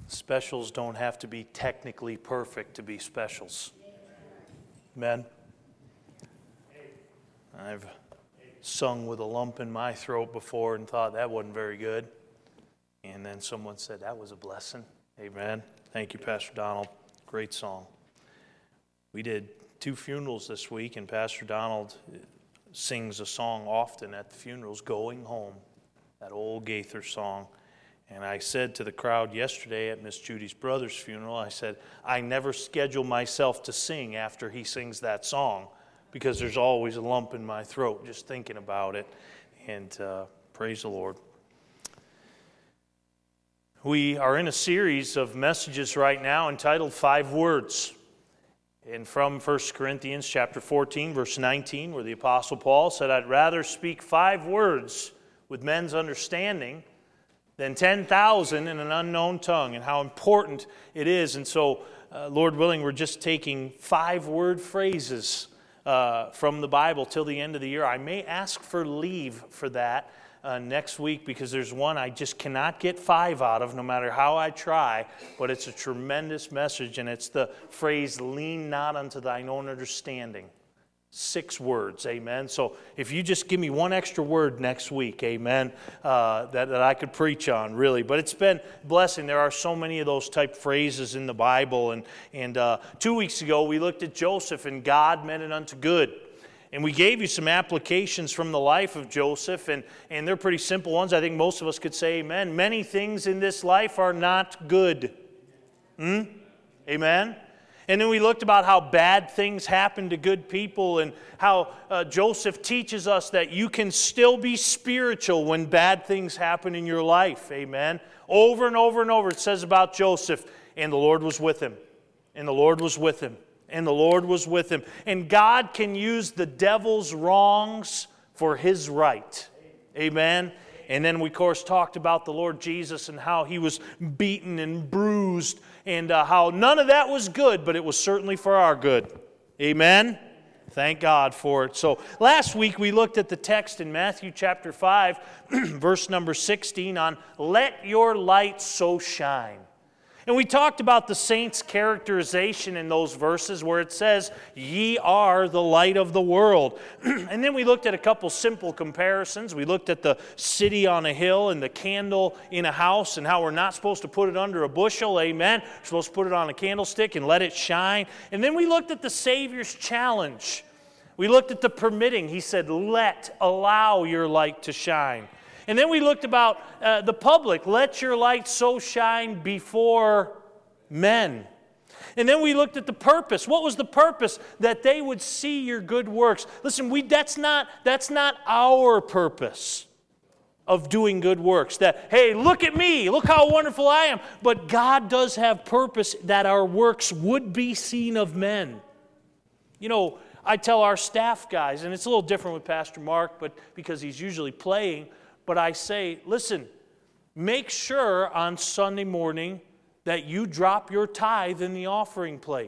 Specials don't have to be technically perfect to be specials. Amen. I've sung with a lump in my throat before and thought that wasn't very good. And then someone said, that was a blessing. Amen. Thank you, Pastor Donald. Great song. We did 2 funerals this week, and Pastor Donald sings a song often at the funerals, Going Home, that old Gaither song. And I said to the crowd yesterday at Miss Judy's brother's funeral, I said, I never schedule myself to sing after he sings that song because there's always a lump in my throat just thinking about it. And praise the Lord. We are in a series of messages right now entitled 5 Words. And from 1 Corinthians chapter 14, verse 19, where the Apostle Paul said, I'd rather speak 5 words with men's understanding than 10,000 in an unknown tongue, and how important it is. And so, Lord willing, we're just taking 5-word phrases from the Bible till the end of the year. I may ask for leave for that next week because there's one I just cannot get 5 out of no matter how I try, but it's a tremendous message, and it's the phrase, lean not unto thine own understanding. 6 words, amen. So if you just give me one extra word next week, amen, that I could preach on, really. But it's been a blessing. There are so many of those type phrases in the Bible. And 2 weeks ago, we looked at Joseph, and God meant it unto good. And we gave you some applications from the life of Joseph, and they're pretty simple ones. I think most of us could say amen. Many things in this life are not good. Amen? And then we looked about how bad things happen to good people and how Joseph teaches us that you can still be spiritual when bad things happen in your life. Amen. Over and over and over it says about Joseph, and the Lord was with him. And the Lord was with him. And the Lord was with him. And God can use the devil's wrongs for his right. Amen. And then we, of course, talked about the Lord Jesus and how he was beaten and bruised and how none of that was good, but it was certainly for our good. Amen? Thank God for it. So last week we looked at the text in Matthew chapter 5, verse number 16 on let your light so shine. And we talked about the saints' characterization in those verses where it says, ye are the light of the world. And then we looked at a couple simple comparisons. We looked at the city on a hill and the candle in a house and how we're not supposed to put it under a bushel, amen. We're supposed to put it on a candlestick and let it shine. And then we looked at the Savior's challenge. We looked at the permitting. He said, allow your light to shine. And then we looked about the public. Let your light so shine before men. And then we looked at the purpose. What was the purpose? That they would see your good works. Listen, that's not our purpose of doing good works. That, hey, look at me. Look how wonderful I am. But God does have purpose that our works would be seen of men. You know, I tell our staff guys, and it's a little different with Pastor Mark, but because he's usually playing, but I say, listen, make sure on Sunday morning that you drop your tithe in the offering plate.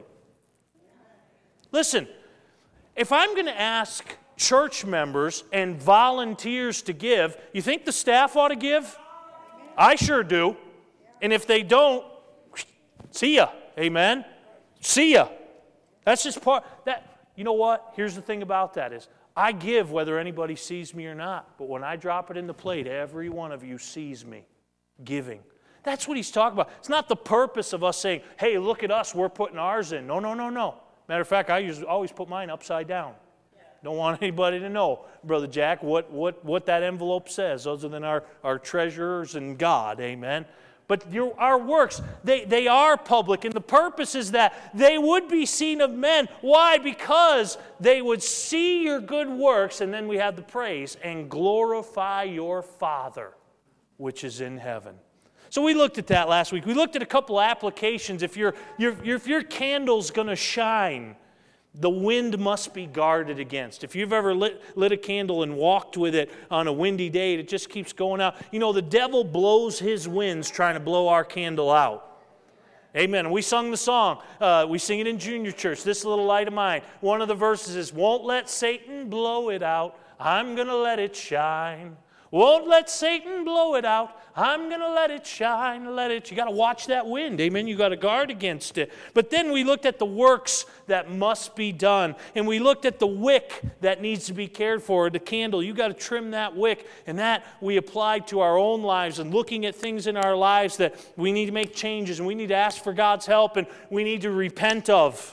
Listen, if I'm going to ask church members and volunteers to give, you think the staff ought to give? I sure do. And if they don't, see ya. Amen? See ya. That's just part. You know what? Here's the thing about that is, I give whether anybody sees me or not. But when I drop it in the plate, every one of you sees me giving. That's what he's talking about. It's not the purpose of us saying, hey, look at us, we're putting ours in. No. Matter of fact, I always put mine upside down. Don't want anybody to know, Brother Jack, what that envelope says, other than our treasurers and God. Amen. But our works, they are public, and the purpose is that they would be seen of men. Why? Because they would see your good works, and then we have the praise, and glorify your Father, which is in heaven. So we looked at that last week. We looked at a couple applications. If your candle's going to shine, the wind must be guarded against. If you've ever lit a candle and walked with it on a windy day, it just keeps going out. You know, the devil blows his winds trying to blow our candle out. Amen. And we sung the song. We sing it in junior church, This Little Light of Mine. One of the verses is, won't let Satan blow it out. I'm going to let it shine. Won't let Satan blow it out. I'm going to let it shine, let it. You got to watch that wind, amen? You got to guard against it. But then we looked at the works that must be done. And we looked at the wick that needs to be cared for, the candle. You got to trim that wick. And that we applied to our own lives and looking at things in our lives that we need to make changes and we need to ask for God's help and we need to repent of.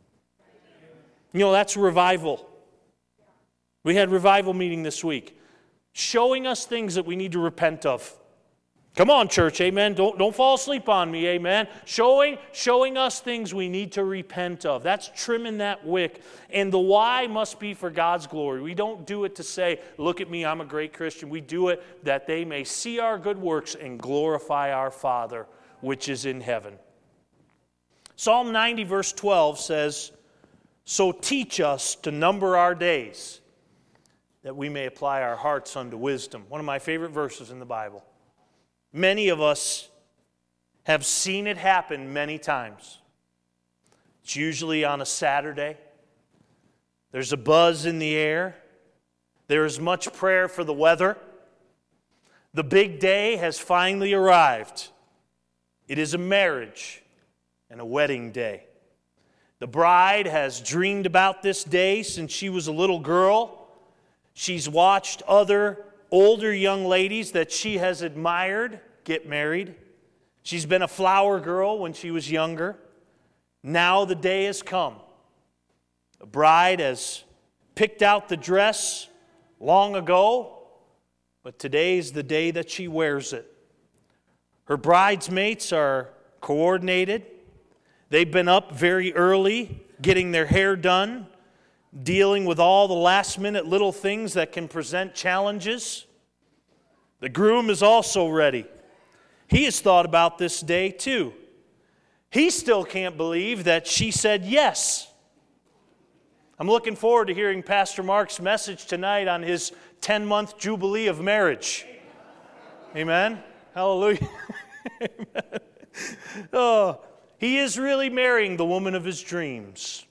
You know, that's revival. We had revival meeting this week, showing us things that we need to repent of. Come on, church, amen. Don't fall asleep on me, amen. Showing us things we need to repent of. That's trimming that wick. And the why must be for God's glory. We don't do it to say, look at me, I'm a great Christian. We do it that they may see our good works and glorify our Father, which is in heaven. Psalm 90, verse 12 says, so teach us to number our days, that we may apply our hearts unto wisdom. One of my favorite verses in the Bible. Many of us have seen it happen many times. It's usually on a Saturday. There's a buzz in the air. There is much prayer for the weather. The big day has finally arrived. It is a marriage and a wedding day. The bride has dreamed about this day since she was a little girl. She's watched other older young ladies that she has admired get married. She's been a flower girl when she was younger. Now the day has come. The bride has picked out the dress long ago, but today's the day that she wears it. Her bridesmaids are coordinated. They've been up very early, getting their hair done, dealing with all the last-minute little things that can present challenges. The groom is also ready. He has thought about this day too. He still can't believe that she said yes. I'm looking forward to hearing Pastor Mark's message tonight on his 10-month jubilee of marriage. Amen? Hallelujah. Amen. Oh, he is really marrying the woman of his dreams.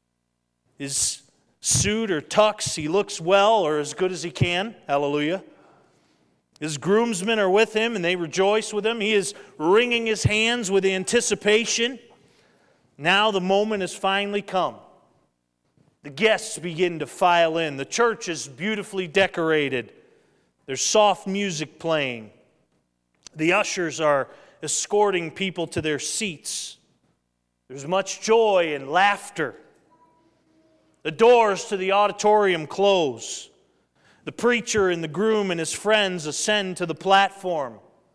His suit or tux, he looks well or as good as he can. Hallelujah. His groomsmen are with him and they rejoice with him. He is wringing his hands with anticipation. Now the moment has finally come. The guests begin to file in. The church is beautifully decorated. There's soft music playing. The ushers are escorting people to their seats. There's much joy and laughter. The doors to the auditorium close. The preacher and the groom and his friends ascend to the platform.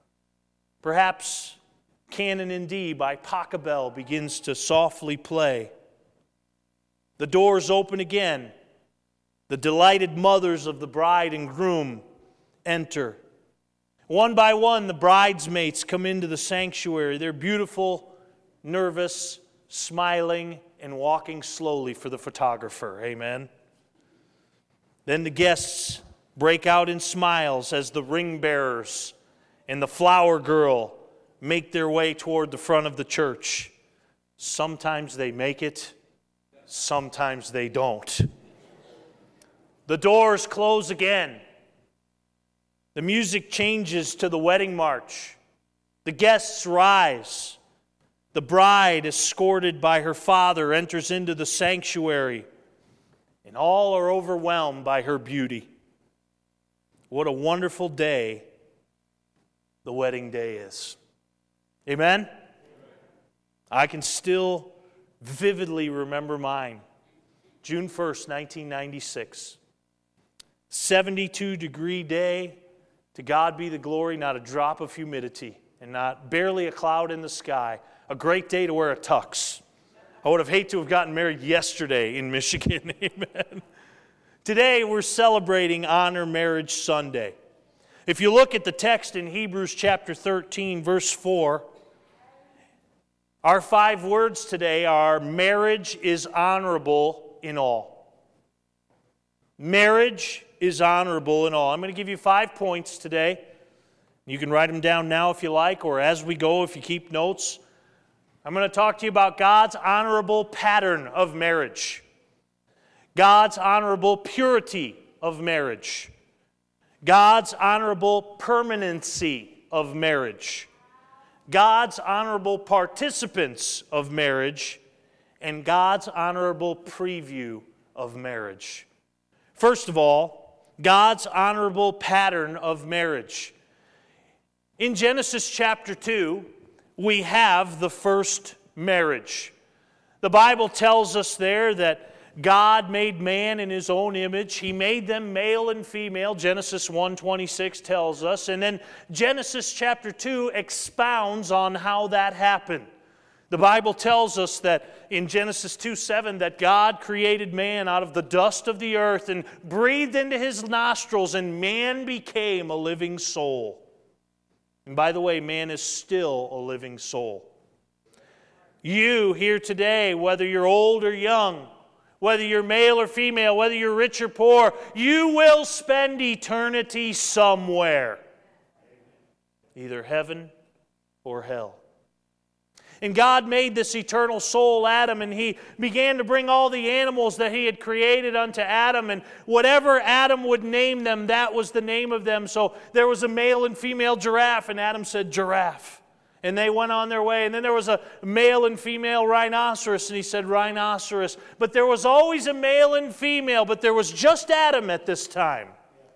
Perhaps Canon in D by Pachelbel begins to softly play. The doors open again. The delighted mothers of the bride and groom enter. One by one, the bridesmaids come into the sanctuary. They're beautiful, nervous, smiling, and walking slowly for the photographer. Amen. Then the guests break out in smiles as the ring bearers and the flower girl make their way toward the front of the church. Sometimes they make it, sometimes they don't. The doors close again. The music changes to the wedding march. The guests rise. The bride, escorted by her father, enters into the sanctuary, and all are overwhelmed by her beauty. What a wonderful day the wedding day is. Amen? I can still vividly remember mine. June 1st, 1996. 72-degree day. To God be the glory, not a drop of humidity and not barely a cloud in the sky. A great day to wear a tux. I would have hated to have gotten married yesterday in Michigan. Amen. Today we're celebrating Honor Marriage Sunday. If you look at the text in Hebrews chapter 13, verse 4, our 5 words today are, marriage is honorable in all. Marriage is honorable in all. I'm going to give you 5 points today. You can write them down now if you like, or as we go if you keep notes. I'm going to talk to you about God's honorable pattern of marriage, God's honorable purity of marriage, God's honorable permanency of marriage, God's honorable participants of marriage, and God's honorable preview of marriage. First of all, God's honorable pattern of marriage. In Genesis chapter 2, we have the first marriage. The Bible tells us there that God made man in His own image. He made them male and female. Genesis 1:26 tells us. And then Genesis chapter 2 expounds on how that happened. The Bible tells us that in Genesis 2:7 that God created man out of the dust of the earth and breathed into his nostrils, and man became a living soul. And by the way, man is still a living soul. You here today, whether you're old or young, whether you're male or female, whether you're rich or poor, you will spend eternity somewhere. Either heaven or hell. And God made this eternal soul, Adam, and He began to bring all the animals that He had created unto Adam, and whatever Adam would name them, that was the name of them. So there was a male and female giraffe, and Adam said, giraffe. And they went on their way. And then there was a male and female rhinoceros, and he said, rhinoceros. But there was always a male and female, but there was just Adam at this time.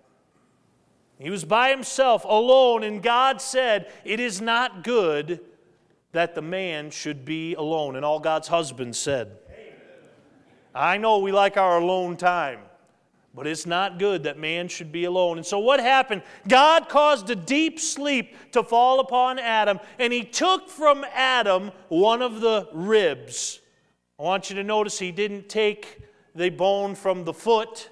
He was by himself, alone, and God said, it is not good that the man should be alone. And all God's husbands said, amen. I know we like our alone time, but it's not good that man should be alone. And so what happened? God caused a deep sleep to fall upon Adam, and He took from Adam one of the ribs. I want you to notice He didn't take the bone from the foot,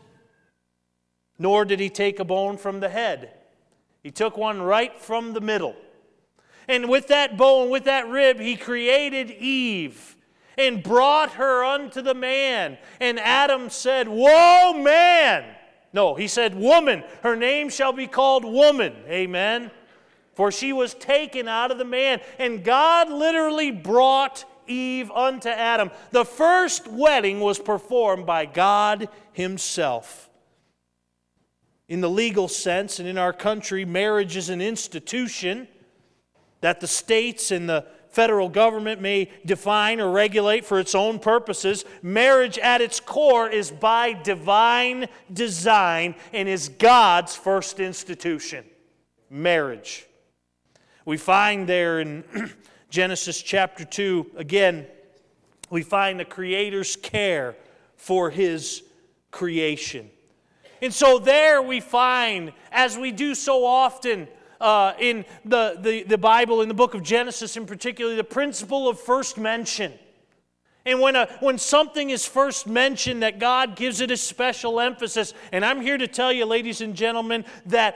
nor did He take a bone from the head. He took one right from the middle. And with that bone, with that rib, He created Eve and brought her unto the man. And Adam said, woe, man! No, he said, woman. Her name shall be called woman. Amen. For she was taken out of the man. And God literally brought Eve unto Adam. The first wedding was performed by God Himself. In the legal sense, and in our country, marriage is an institution that the states and the federal government may define or regulate for its own purposes. Marriage at its core is by divine design and is God's first institution. Marriage. We find there in Genesis chapter 2, again, we find the Creator's care for His creation. And so there we find, as we do so often, in the Bible, in the book of Genesis in particular, the principle of first mention. And when something is first mentioned, that God gives it a special emphasis. And I'm here to tell you, ladies and gentlemen, that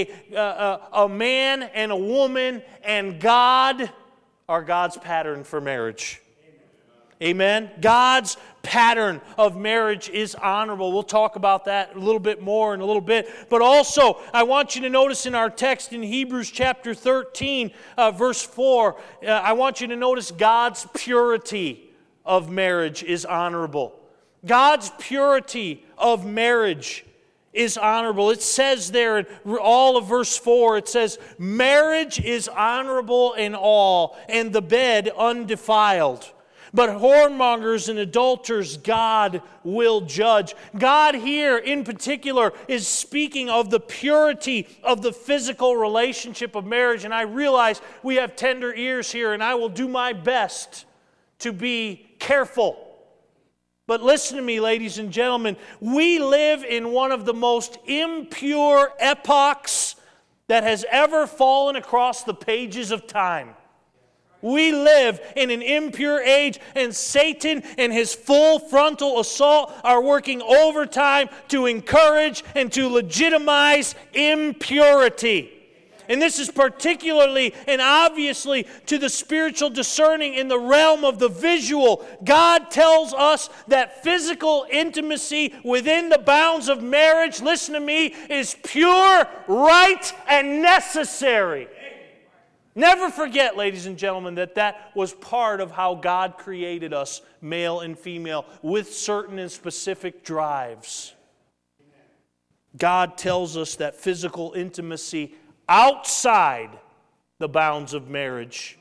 a man and a woman and God are God's pattern for marriage. Amen. God's pattern of marriage is honorable. We'll talk about that a little bit more in a little bit. But also, I want you to notice in our text in Hebrews chapter 13, verse 4, I want you to notice God's purity of marriage is honorable. God's purity of marriage is honorable. It says there in all of verse 4, it says, marriage is honorable in all, and the bed undefiled. But whoremongers and adulterers God will judge. God here in particular is speaking of the purity of the physical relationship of marriage. And I realize we have tender ears here, and I will do my best to be careful. But listen to me, ladies and gentlemen. We live in one of the most impure epochs that has ever fallen across the pages of time. We live in an impure age, and Satan and his full frontal assault are working overtime to encourage and to legitimize impurity. And this is particularly and obviously to the spiritual discerning in the realm of the visual. God tells us that physical intimacy within the bounds of marriage, listen to me, is pure, right, and necessary. Never forget, ladies and gentlemen, that was part of how God created us, male and female, with certain and specific drives. God tells us that physical intimacy outside the bounds of marriage.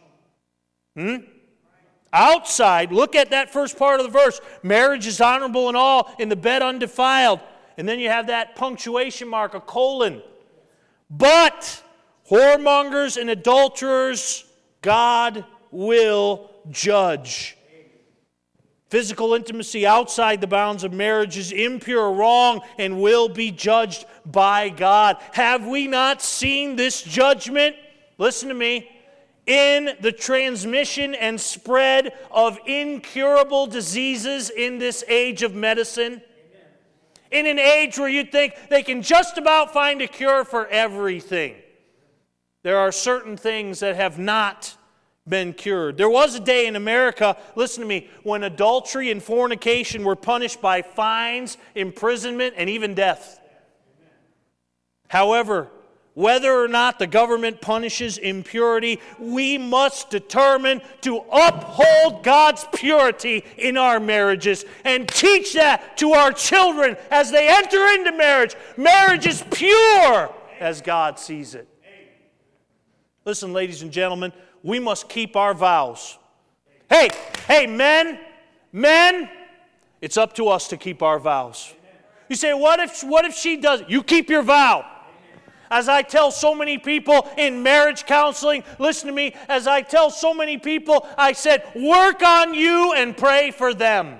Outside, look at that first part of the verse. Marriage is honorable in all, in the bed undefiled. And then you have that punctuation mark, a colon. But whoremongers and adulterers, God will judge. Physical intimacy outside the bounds of marriage is impure, wrong, and will be judged by God. Have we not seen this judgment? Listen to me. In the transmission and spread of incurable diseases in this age of medicine. In an age where you'd think they can just about find a cure for everything. There are certain things that have not been cured. There was a day in America, listen to me, when adultery and fornication were punished by fines, imprisonment, and even death. However, whether or not the government punishes impurity, we must determine to uphold God's purity in our marriages and teach that to our children as they enter into marriage. Marriage is pure as God sees it. Listen, ladies and gentlemen, we must keep our vows. Hey, men, it's up to us to keep our vows. You say, what if she does it? You keep your vow. As I tell so many people in marriage counseling, listen to me, as I tell so many people, I said, work on you and pray for them.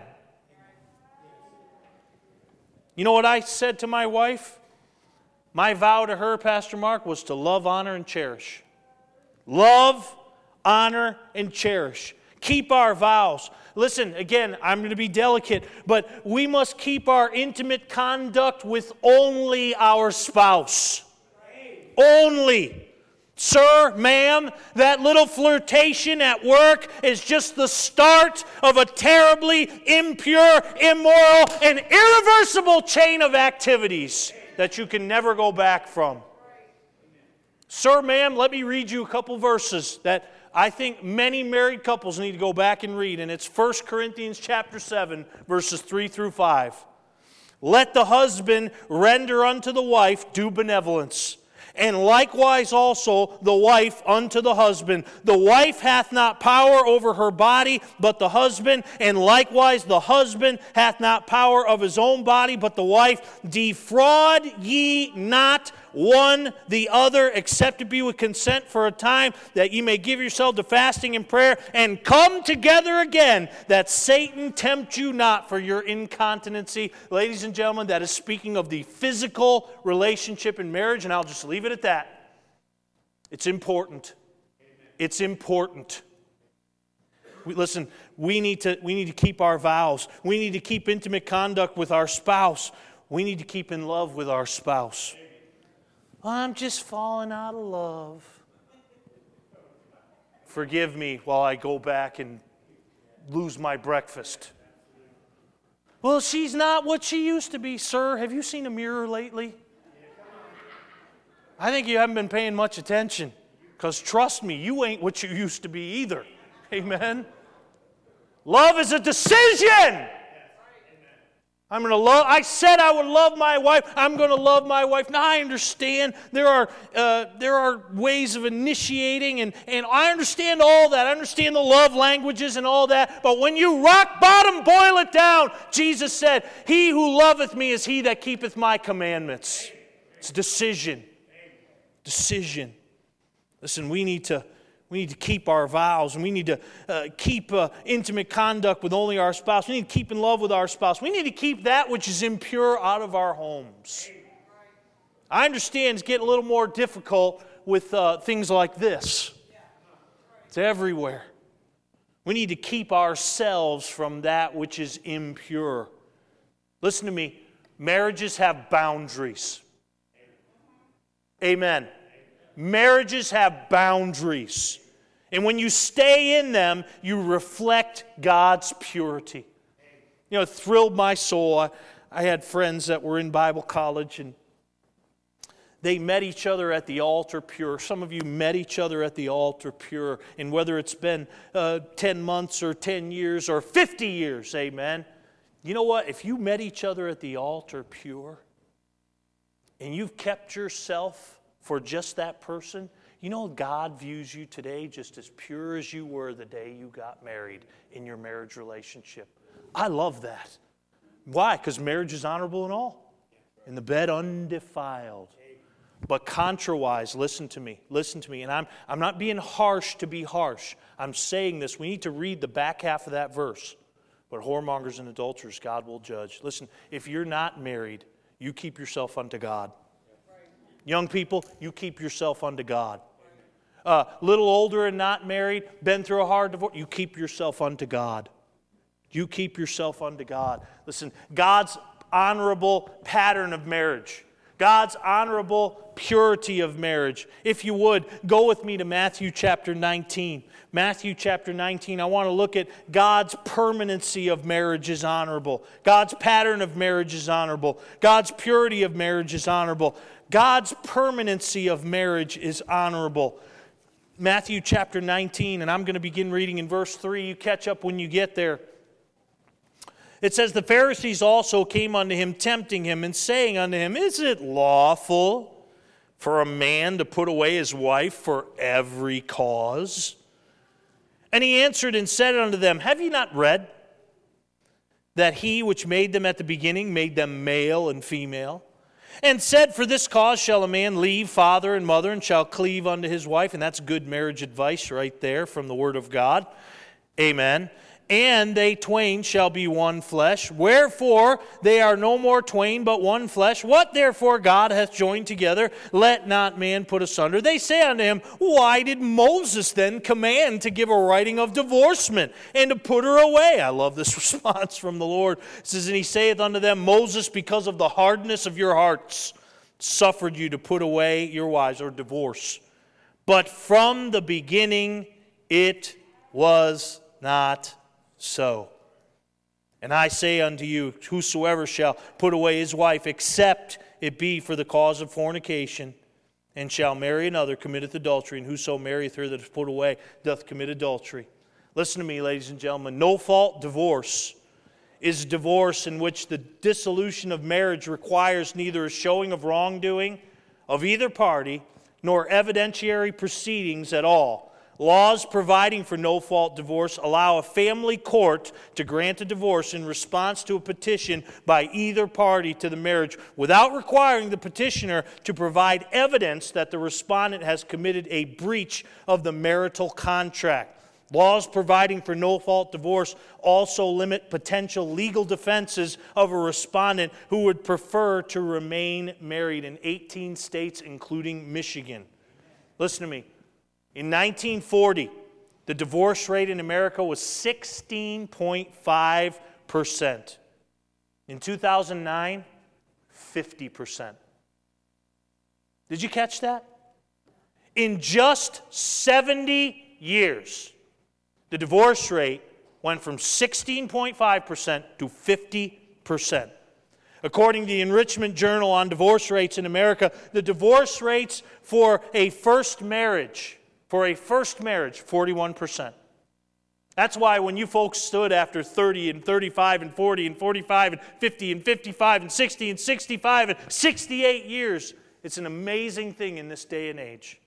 You know what I said to my wife? My vow to her, Pastor Mark, was to love, honor, and cherish. Love, honor, and cherish. Keep our vows. Listen, again, I'm going to be delicate, but we must keep our intimate conduct with only our spouse. Only. Sir, ma'am, that little flirtation at work is just the start of a terribly impure, immoral, and irreversible chain of activities that you can never go back from. Sir, ma'am, let me read you a couple verses that I think many married couples need to go back and read, and it's 1 Corinthians chapter 7, verses 3 through 5. Let the husband render unto the wife due benevolence, and likewise also the wife unto the husband. The wife hath not power over her body, but the husband, and likewise the husband hath not power of his own body, but the wife. Defraud ye not one the other, except to be with consent for a time, that ye may give yourself to fasting and prayer, and come together again, that Satan tempt you not for your incontinency. Ladies and gentlemen, that is speaking of the physical relationship in marriage, and I'll just leave it at that. It's important. It's important. Listen, we need to keep our vows. We need to keep intimate conduct with our spouse. We need to keep in love with our spouse. I'm just falling out of love. Forgive me while I go back and lose my breakfast. Well, she's not what she used to be, sir. Have you seen a mirror lately? I think you haven't been paying much attention. Because trust me, you ain't what you used to be either. Amen? Love is a decision. I said I would love my wife. I'm going to love my wife. Now I understand there are ways of initiating, and I understand all that. I understand the love languages and all that. But when you rock bottom boil it down, Jesus said, "He who loveth me is he that keepeth my commandments." It's a decision. Decision. Listen, we need to keep our vows, and we need to keep intimate conduct with only our spouse. We need to keep in love with our spouse. We need to keep that which is impure out of our homes. I understand it's getting a little more difficult with things like this. It's everywhere. We need to keep ourselves from that which is impure. Listen to me. Marriages have boundaries. Amen. Marriages have boundaries. And when you stay in them, you reflect God's purity. You know, it thrilled my soul. I had friends that were in Bible college, and they met each other at the altar pure. Some of you met each other at the altar pure. And whether it's been 10 months or 10 years or 50 years, amen. You know what? If you met each other at the altar pure, and you've kept yourself for just that person, you know God views you today just as pure as you were the day you got married in your marriage relationship. I love that. Why? Because marriage is honorable and all. And the bed undefiled. But contrawise, listen to me. And I'm not being harsh to be harsh. I'm saying this. We need to read the back half of that verse. But whoremongers and adulterers, God will judge. Listen, if you're not married, you keep yourself unto God. Young people, you keep yourself unto God. Little older and not married, been through a hard divorce, you keep yourself unto God. You keep yourself unto God. Listen, God's honorable pattern of marriage, God's honorable purity of marriage. If you would, go with me to Matthew chapter 19. Matthew chapter 19, I want to look at God's permanency of marriage is honorable. God's pattern of marriage is honorable. God's purity of marriage is honorable. God's permanency of marriage is honorable. Matthew chapter 19, and I'm going to begin reading in verse 3. You catch up when you get there. It says, the Pharisees also came unto him, tempting him, and saying unto him, is it lawful for a man to put away his wife for every cause? And he answered and said unto them, have ye not read that he which made them at the beginning made them male and female? And said, for this cause shall a man leave father and mother, and shall cleave unto his wife. And that's good marriage advice right there from the Word of God. Amen. And they twain shall be one flesh. Wherefore they are no more twain, but one flesh. What therefore God hath joined together, let not man put asunder. They say unto him, why did Moses then command to give a writing of divorcement, and to put her away? I love this response from the Lord. It says, and he saith unto them, Moses, because of the hardness of your hearts, suffered you to put away your wives, or divorce. But from the beginning it was not so. And I say unto you, whosoever shall put away his wife, except it be for the cause of fornication, and shall marry another, committeth adultery, and whoso marrieth her that is put away doth commit adultery. Listen to me, ladies and gentlemen. No-fault divorce is divorce in which the dissolution of marriage requires neither a showing of wrongdoing of either party, nor evidentiary proceedings at all. Laws providing for no-fault divorce allow a family court to grant a divorce in response to a petition by either party to the marriage without requiring the petitioner to provide evidence that the respondent has committed a breach of the marital contract. Laws providing for no-fault divorce also limit potential legal defenses of a respondent who would prefer to remain married in 18 states, including Michigan. Listen to me. In 1940, the divorce rate in America was 16.5%. In 2009, 50%. Did you catch that? In just 70 years, the divorce rate went from 16.5% to 50%. According to the Enrichment Journal on Divorce Rates in America, the divorce rates for a first marriage, 41%. That's why when you folks stood after 30 and 35 and 40 and 45 and 50 and 55 and 60 and 65 and 68 years, it's an amazing thing in this day and age.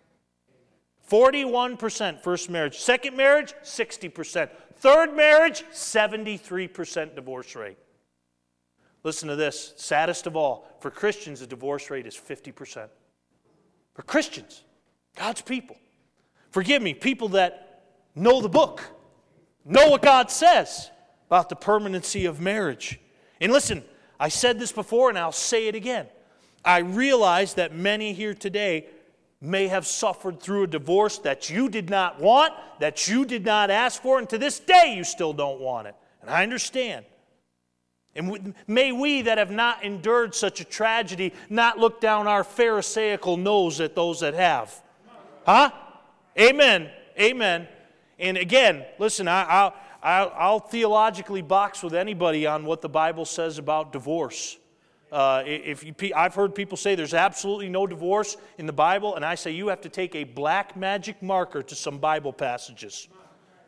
41% first marriage. Second marriage, 60%. Third marriage, 73% divorce rate. Listen to this. Saddest of all, for Christians, the divorce rate is 50%. For Christians, God's people. Forgive me, people that know the book, know what God says about the permanency of marriage. And listen, I said this before and I'll say it again. I realize that many here today may have suffered through a divorce that you did not want, that you did not ask for, and to this day you still don't want it. And I understand. And may we that have not endured such a tragedy not look down our pharisaical nose at those that have. Huh? Amen. Amen. And again, listen, I'll theologically box with anybody on what the Bible says about divorce. I've heard people say there's absolutely no divorce in the Bible, and I say you have to take a black magic marker to some Bible passages.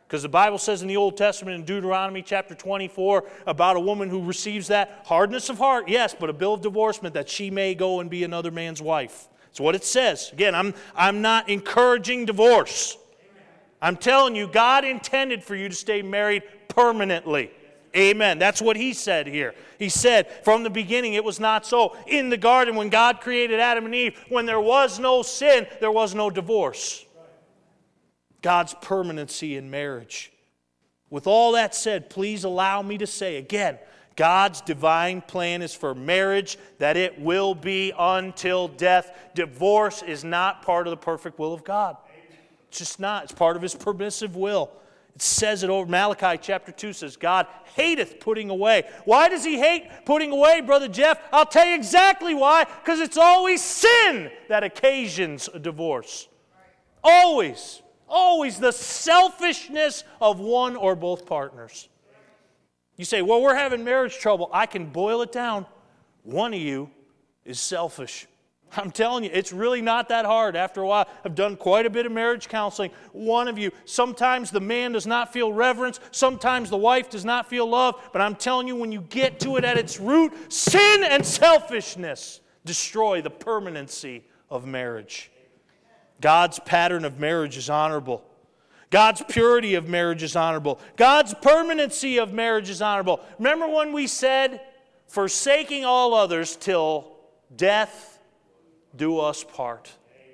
Because the Bible says in the Old Testament in Deuteronomy chapter 24 about a woman who receives that hardness of heart, yes, but a bill of divorcement that she may go and be another man's wife. That's what it says. Again, I'm not encouraging divorce. I'm telling you, God intended for you to stay married permanently. Amen. That's what he said here. He said from the beginning it was not so. In the garden when God created Adam and Eve, when there was no sin, there was no divorce. God's permanency in marriage. With all that said, please allow me to say again, God's divine plan is for marriage, that it will be until death. Divorce is not part of the perfect will of God. It's just not. It's part of his permissive will. It says it over. Malachi chapter 2 says, God hateth putting away. Why does he hate putting away, Brother Jeff? I'll tell you exactly why. Because it's always sin that occasions a divorce. Always. Always the selfishness of one or both partners. You say, well, we're having marriage trouble. I can boil it down. One of you is selfish. I'm telling you, it's really not that hard. After a while, I've done quite a bit of marriage counseling. One of you, sometimes the man does not feel reverence. Sometimes the wife does not feel love. But I'm telling you, when you get to it at its root, sin and selfishness destroy the permanency of marriage. God's pattern of marriage is honorable. God's purity of marriage is honorable. God's permanency of marriage is honorable. Remember when we said, forsaking all others till death do us part.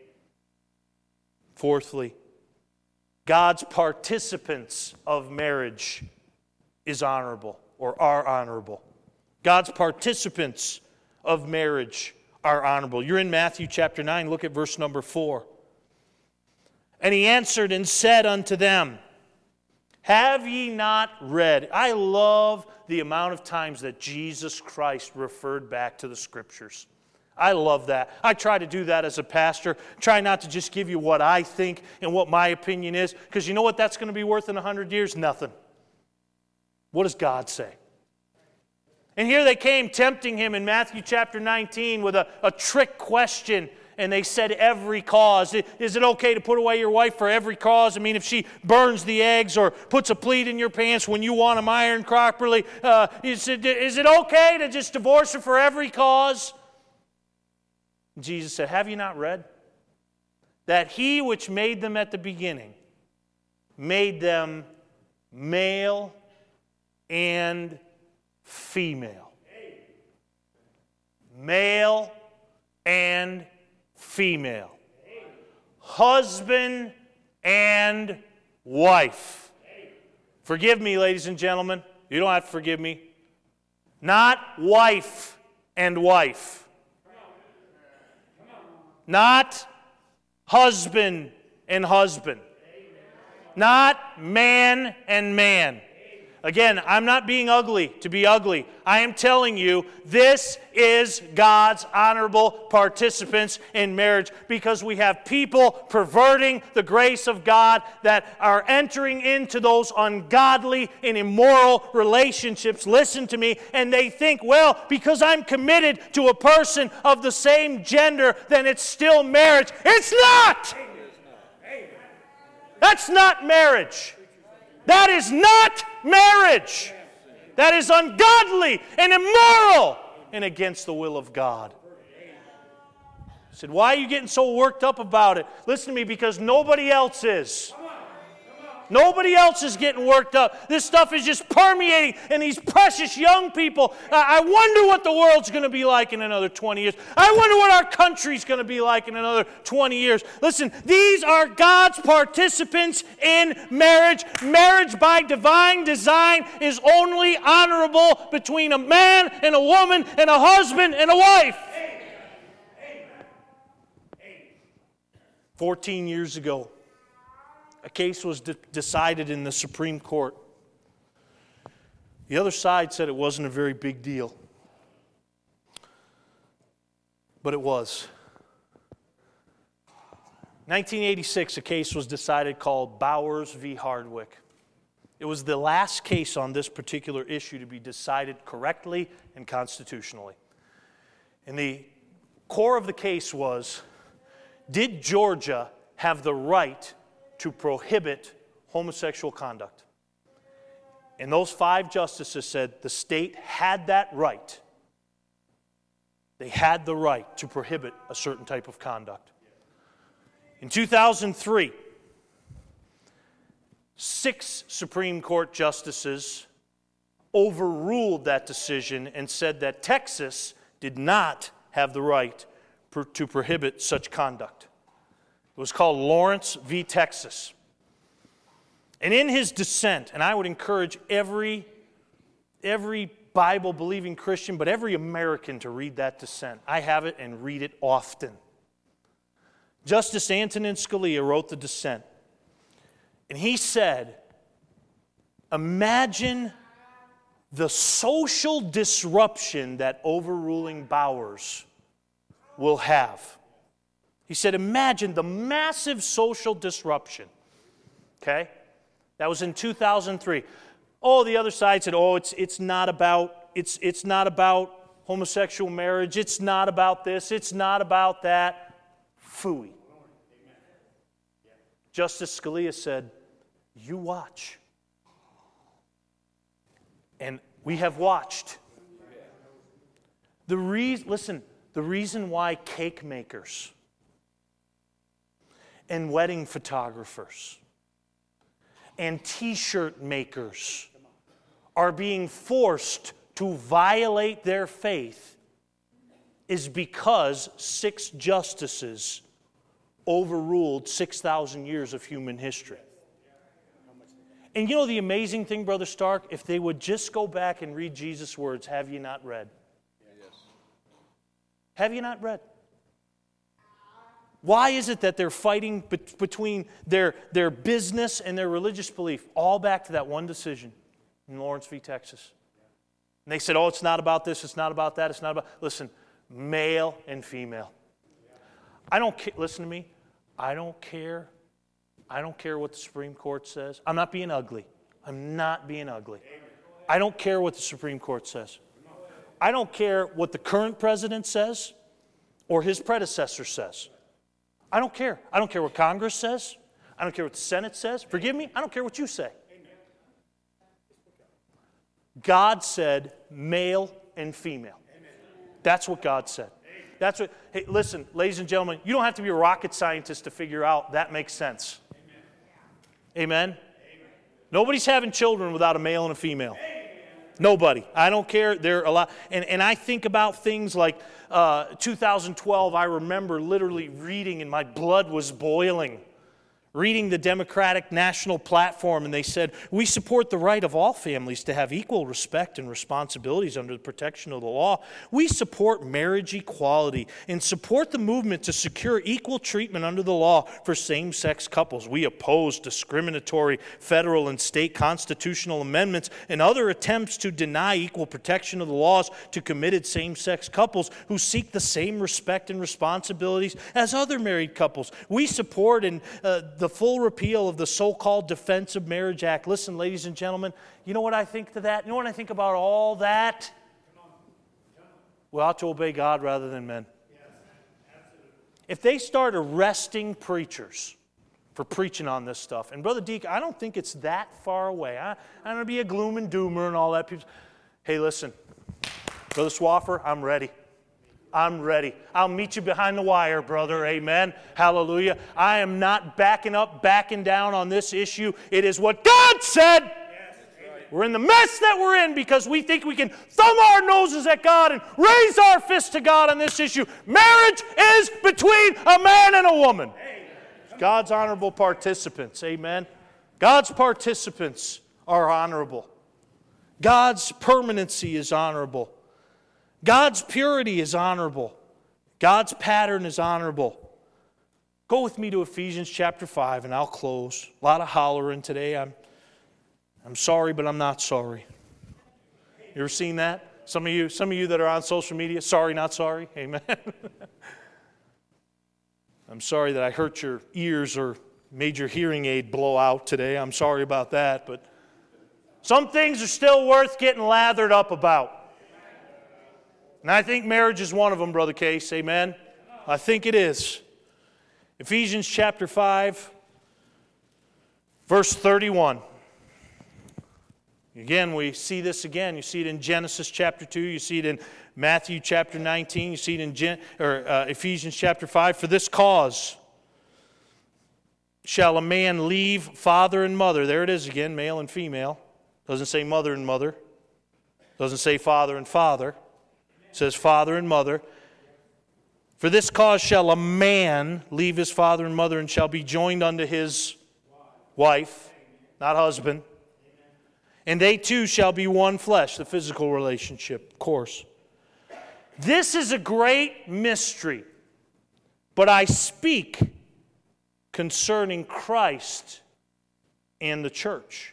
Fourthly, God's participants of marriage is honorable or are honorable. God's participants of marriage are honorable. You're in Matthew chapter 9. Look at verse number 4. And he answered and said unto them, have ye not read? I love the amount of times that Jesus Christ referred back to the Scriptures. I love that. I try to do that as a pastor. Try not to just give you what I think and what my opinion is, because you know what that's going to be worth in 100 years? Nothing. What does God say? And here they came tempting him in Matthew chapter 19 with a trick question. And they said every cause. Is it okay to put away your wife for every cause? I mean, if she burns the eggs or puts a pleat in your pants when you want them ironed properly, is it okay to just divorce her for every cause? Jesus said, have you not read that he which made them at the beginning made them male and female? Male and female. Husband and wife. Forgive me, ladies and gentlemen. You don't have to forgive me. Not wife and wife. Not husband and husband. Not man and man. Again, I'm not being ugly to be ugly. I am telling you, this is God's honorable participants in marriage, because we have people perverting the grace of God that are entering into those ungodly and immoral relationships. Listen to me. And they think, well, because I'm committed to a person of the same gender, then it's still marriage. It's not! That's not marriage. That is not marriage. That is ungodly and immoral and against the will of God. I said, why are you getting so worked up about it? Listen to me, because nobody else is. Nobody else is getting worked up. This stuff is just permeating, and these precious young people, I wonder what the world's going to be like in another 20 years. I wonder what our country's going to be like in another 20 years. Listen, these are God's participants in marriage. Marriage by divine design is only honorable between a man and a woman and a husband and a wife. 14 years ago, a case was decided in the Supreme Court. The other side said it wasn't a very big deal. But it was. 1986, a case was decided called Bowers v. Hardwick. It was the last case on this particular issue to be decided correctly and constitutionally. And the core of the case was, did Georgia have the right to prohibit homosexual conduct. And those 5 justices said the state had that right. They had the right to prohibit a certain type of conduct. In 2003, 6 Supreme Court justices overruled that decision and said that Texas did not have the right to prohibit such conduct. It was called Lawrence v. Texas. And in his dissent, and I would encourage every Bible-believing Christian, but every American to read that dissent. I have it and read it often. Justice Antonin Scalia wrote the dissent. And he said, imagine the social disruption that overruling Bowers will have. He said, imagine the massive social disruption. Okay? That was in 2003. Oh, the other side said, oh, it's not about homosexual marriage. It's not about this. It's not about that. Phooey. Justice Scalia said, you watch. And we have watched. The reason why cake makers and wedding photographers and t-shirt makers are being forced to violate their faith is because 6 justices overruled 6,000 years of human history. And you know the amazing thing, Brother Stark? If they would just go back and read Jesus' words, have you not read? Yes. Have you not read? Why is it that they're fighting between their business and their religious belief? All back to that one decision in Lawrence v. Texas. And they said, oh, it's not about this, it's not about that, it's not about... Listen, male and female. I don't care, listen to me, I don't care what the Supreme Court says. I'm not being ugly. I'm not being ugly. I don't care what the Supreme Court says. I don't care what the current president says or his predecessor says. I don't care. I don't care what Congress says. I don't care what the Senate says. Forgive me, I don't care what you say. God said male and female. That's what God said. That's what. Hey, listen, ladies and gentlemen, you don't have to be a rocket scientist to figure out that makes sense. Amen? Amen? Nobody's having children without a male and a female. Amen. Nobody. I don't care. There are a lot. And I think about things like 2012, I remember literally reading and my blood was boiling. Reading the Democratic National Platform, and they said, we support the right of all families to have equal respect and responsibilities under the protection of the law. We support marriage equality and support the movement to secure equal treatment under the law for same-sex couples. We oppose discriminatory federal and state constitutional amendments and other attempts to deny equal protection of the laws to committed same-sex couples who seek the same respect and responsibilities as other married couples. We support the full repeal of the so-called Defense of Marriage Act. Listen, ladies and gentlemen, you know what I think to that? You know what I think about all that? We ought to obey God rather than men. If they start arresting preachers for preaching on this stuff, and Brother Deke, I don't think it's that far away. I don't want to be a gloom and doomer and all that. Hey, listen, Brother Swaffer, I'm ready. I'm ready. I'll meet you behind the wire, brother. Amen. Hallelujah. I am not backing up, backing down on this issue. It is what God said. Yes, right. We're in the mess that we're in because we think we can thumb our noses at God and raise our fists to God on this issue. Marriage is between a man and a woman. God's honorable participants. Amen. God's participants are honorable. God's permanency is honorable. God's purity is honorable. God's pattern is honorable. Go with me to Ephesians chapter 5 and I'll close. A lot of hollering today. I'm sorry, but I'm not sorry. You ever seen that? Some of you that are on social media, sorry, not sorry. Amen. I'm sorry that I hurt your ears or made your hearing aid blow out today. I'm sorry about that, but some things are still worth getting lathered up about. And I think marriage is one of them, Brother Case. Amen? I think it is. Ephesians chapter 5. Verse 31. Again, we see this again. You see it in Genesis chapter 2. You see it in Matthew chapter 19. You see it in Ephesians chapter 5. For this cause shall a man leave father and mother. There it is again, male and female. Doesn't say mother and mother. Doesn't say father and father. It says father and mother. For this cause shall a man leave his father and mother and shall be joined unto his wife, not husband. And they two shall be one flesh, the physical relationship, of course. This is a great mystery, but I speak concerning Christ and the church.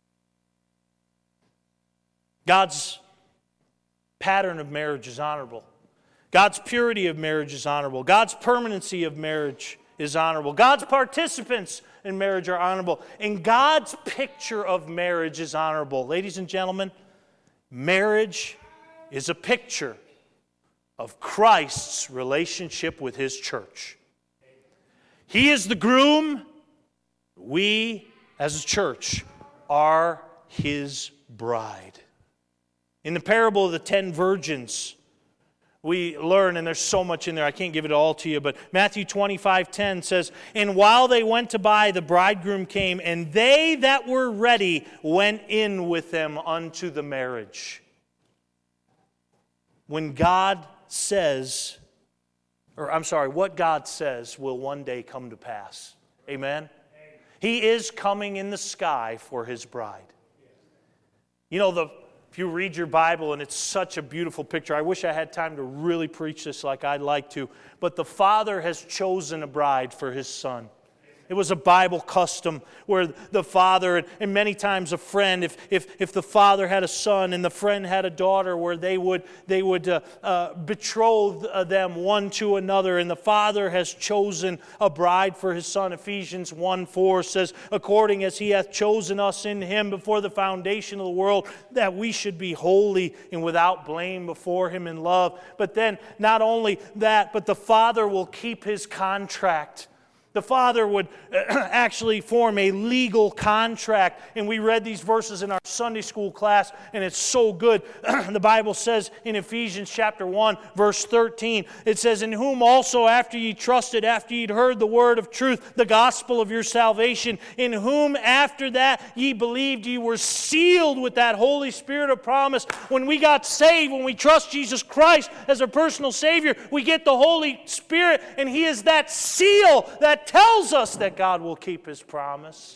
God's pattern of marriage is honorable. God's purity of marriage is honorable. God's permanency of marriage is honorable. God's participants in marriage are honorable. And God's picture of marriage is honorable. Ladies and gentlemen, marriage is a picture of Christ's relationship with His church. He is the groom. We, as a church, are His bride. In the parable of the 10 virgins, we learn, and there's so much in there, I can't give it all to you, but Matthew 25:10 says, And while they went to buy, the bridegroom came, and they that were ready went in with them unto the marriage. When God says, what God says will one day come to pass. Amen? He is coming in the sky for His bride. You know, if you read your Bible, and it's such a beautiful picture. I wish I had time to really preach this like I'd like to. But the Father has chosen a bride for His Son. It was a Bible custom where the father, and many times a friend, if the father had a son and the friend had a daughter, where they would betroth them one to another. And the Father has chosen a bride for His Son. Ephesians 1:4 says, According as He hath chosen us in Him before the foundation of the world, that we should be holy and without blame before Him in love. But then, not only that, but the Father will keep His contract. The Father would actually form a legal contract. And we read these verses in our Sunday school class, and it's so good. The Bible says in Ephesians chapter 1, verse 13, it says, In whom also after ye trusted, after ye'd heard the word of truth, the gospel of your salvation, in whom after that ye believed, ye were sealed with that Holy Spirit of promise. When we got saved, when we trust Jesus Christ as our personal Savior, we get the Holy Spirit, and He is that seal that tells us that God will keep His promise.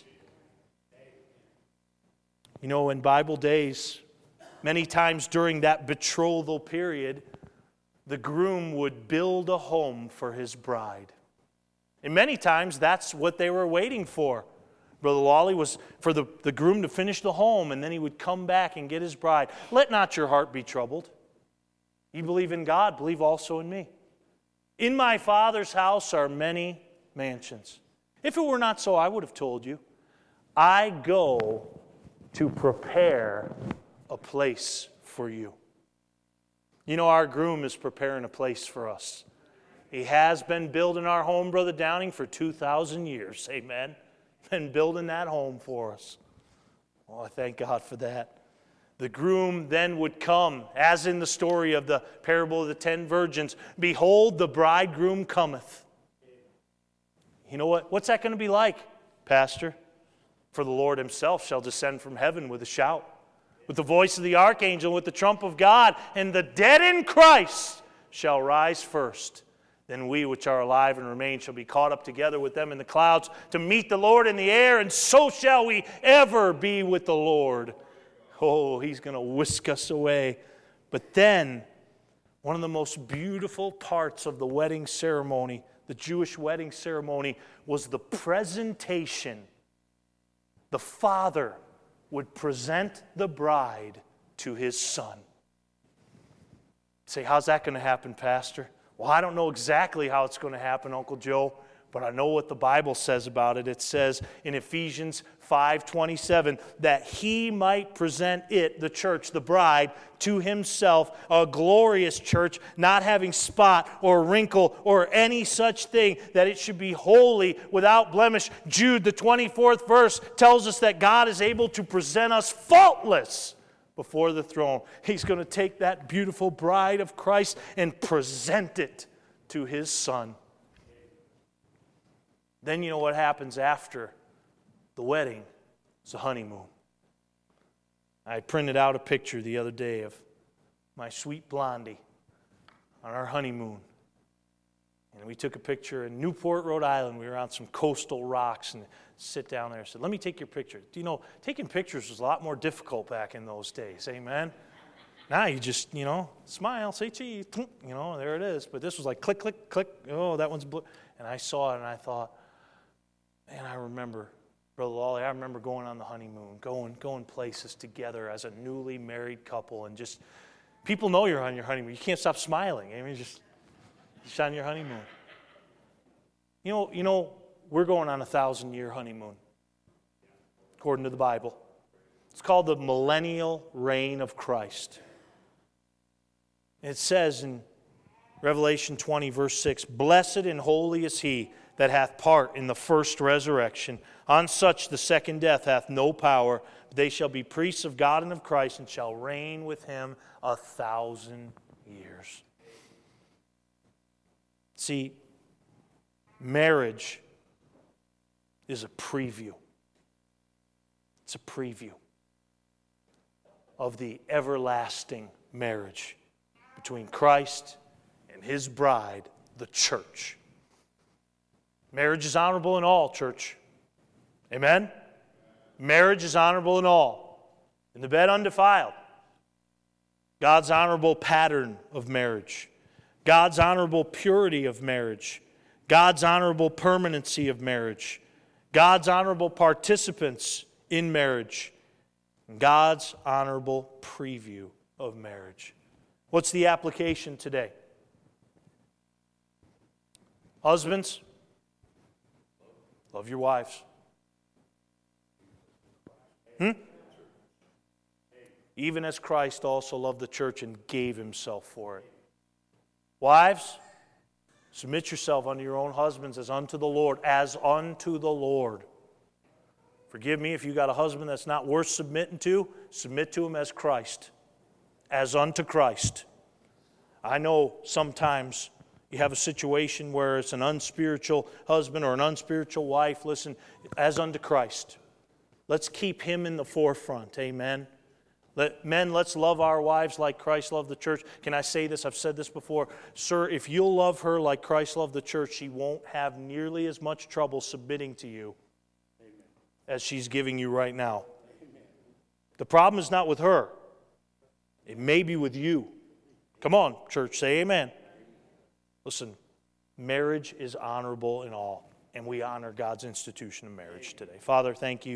You know, in Bible days, many times during that betrothal period, the groom would build a home for his bride. And many times that's what they were waiting for. Brother Lawley was for the groom to finish the home, and then he would come back and get his bride. Let not your heart be troubled. You believe in God, believe also in me. In my Father's house are many mansions. If it were not so, I would have told you. I go to prepare a place for you. You know, our groom is preparing a place for us. He has been building our home, Brother Downing, for 2,000 years. Amen. Been building that home for us. Oh, I thank God for that. The groom then would come, as in the story of the parable of the 10 virgins. Behold, the bridegroom cometh. You know what? What's that going to be like, Pastor? For the Lord Himself shall descend from heaven with a shout, with the voice of the archangel, with the trump of God, and the dead in Christ shall rise first. Then we which are alive and remain shall be caught up together with them in the clouds to meet the Lord in the air, and so shall we ever be with the Lord. Oh, He's going to whisk us away. But then, one of the most beautiful parts of the wedding ceremony, the Jewish wedding ceremony, was the presentation. The father would present the bride to his son. Say, how's that going to happen, Pastor? Well, I don't know exactly how it's going to happen, Uncle Joe, but I know what the Bible says about it. It says in Ephesians 5:27 that He might present it, the church, the bride, to Himself, a glorious church, not having spot or wrinkle or any such thing, that it should be holy, without blemish. Jude, the 24th verse, tells us that God is able to present us faultless before the throne. He's going to take that beautiful bride of Christ and present it to His Son. Then you know what happens after the wedding? It's a honeymoon. I printed out a picture the other day of my sweet Blondie on our honeymoon. And we took a picture in Newport, Rhode Island. We were on some coastal rocks and sit down there and said, let me take your picture. Do you know, taking pictures was a lot more difficult back in those days. Amen? Now you just, smile, say cheese, there it is. But this was like click, click, click. Oh, that one's blue. And I saw it and I thought, man, I remember, Brother Lawley, I remember going on the honeymoon, going places together as a newly married couple, and just, people know you're on your honeymoon. You can't stop smiling. I mean, just on your honeymoon. You know, we're going on a 1,000-year honeymoon, according to the Bible. It's called the millennial reign of Christ. It says in Revelation 20, verse 6, blessed and holy is he that hath part in the first resurrection. On such the second death hath no power, but they shall be priests of God and of Christ, and shall reign with him 1,000 years. See, marriage is a preview. It's a preview of the everlasting marriage between Christ and His bride, the church. Marriage is honorable in all, church. Amen? Marriage is honorable in all. In the bed undefiled. God's honorable pattern of marriage. God's honorable purity of marriage. God's honorable permanency of marriage. God's honorable participants in marriage. And God's honorable preview of marriage. What's the application today? Husbands, love your wives. Even as Christ also loved the church and gave Himself for it. Wives, submit yourself unto your own husbands as unto the Lord, as unto the Lord. Forgive me if you got a husband that's not worth submitting to, submit to him as Christ, as unto Christ. I know sometimes you have a situation where it's an unspiritual husband or an unspiritual wife. Listen, as unto Christ. Let's keep Him in the forefront. Amen. Men, let's love our wives like Christ loved the church. Can I say this? I've said this before. Sir, if you'll love her like Christ loved the church, she won't have nearly as much trouble submitting to you as she's giving you right now. The problem is not with her. It may be with you. Come on, church, say amen. Listen, marriage is honorable in all, and we honor God's institution of marriage today. Father, thank you.